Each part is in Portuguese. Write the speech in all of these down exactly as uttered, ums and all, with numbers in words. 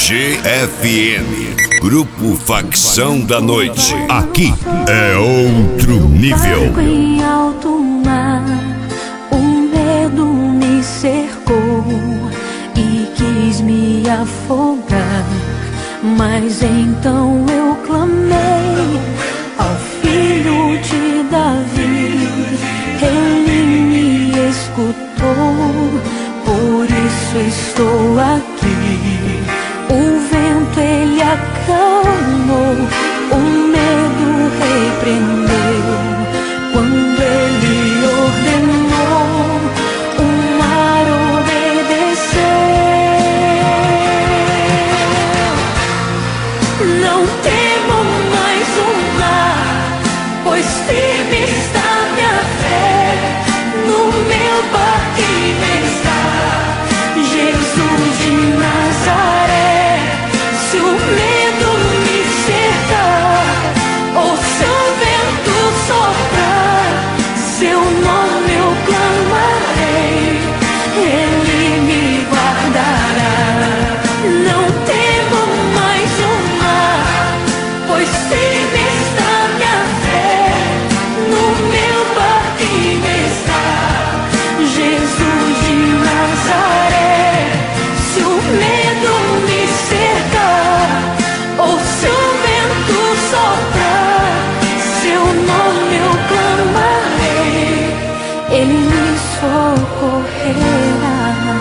G F N, Grupo Facção da Noite. Aqui é outro nível. Barco em alto mar, o medo me cercou e quis me afogar. Mas então eu clamei ao filho de Davi, ele me escutou, por isso estou aqui. O vento ele acalmou, o medo repreendeu, quando ele ordenou, o mar obedeceu. Não temo mais o mar, pois firme está minha fé. No meu barquinho está Jesus de Nazaré. Se o medo me cercar, ou se o vento soprar, seu nome eu clamarei, ele me guardará. Não temo mais o mar, pois firme está minha fé. No meu barquinho está Jesus de Nazaré. Se o medo me cercar, ou se o vento soprar, seu nome eu clamarei, ele me socorrerá.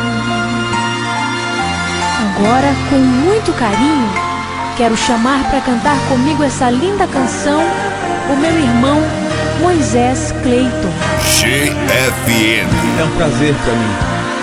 Agora, com muito carinho, quero chamar para cantar comigo essa linda canção o meu irmão Moisés Cleiton. G F N. É um prazer para mim.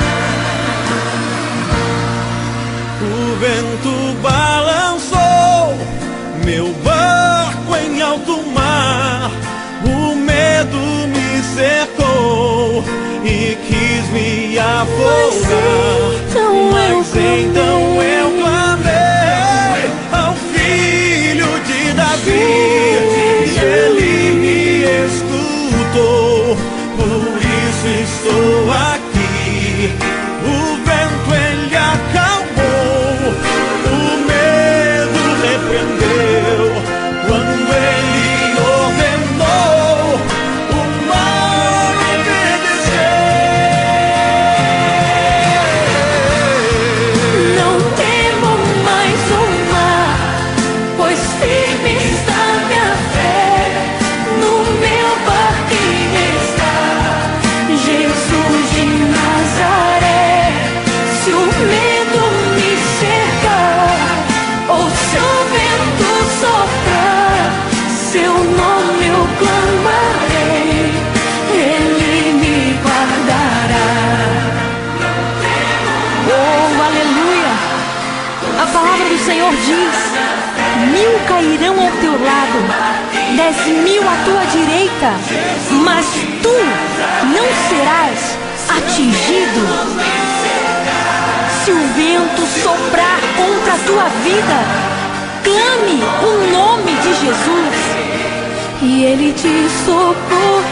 O vento balançou meu barco em alto mar, o medo me cercou e quis me afogar. Mas então eu clamei ao filho de Davi, e ele me escutou, por isso estou aqui. O vento ele acalmou, o medo repreendeu, quando ele ordenou, o mar obedeceu. Não temo mais o mar, pois firme está minha fé. No meu barquinho está Jesus de Nazaré. Se o medo me cercar, ou se o vento soprar, seu nome eu clamarei, ele me guardará. Oh, aleluia! A palavra do Senhor diz: mil cairão ao teu lado, dez mil à tua direita, mas tu não serás atingido. Se o vento soprar contra a tua vida, clame o nome de Jesus, e ele te socorrerá.